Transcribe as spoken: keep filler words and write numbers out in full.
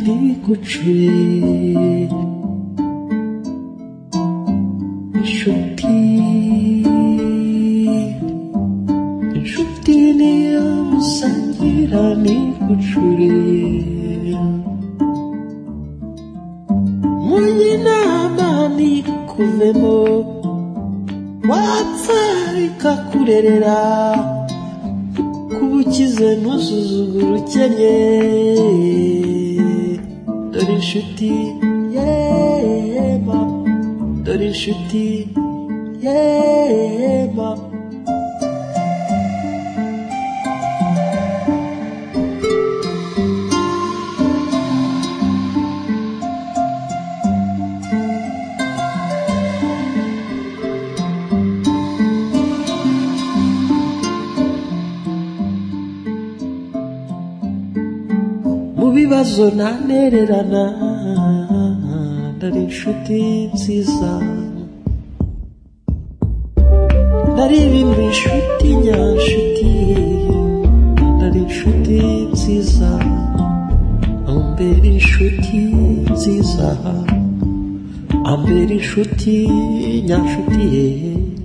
ntigucure inshuti inshuti niyo musangira ntigucure munyinama ntikuvemo wapfa ikakurerera kubukize ntuzuzugura ukennye dore inshuti yema dore inshuti yema mubibazo ntanererana ndari inshuti nziza ndaririmba inshuti nyanshuti ndari inshuti nziza ambera inshuti nziza ambera inshuti nyanshuti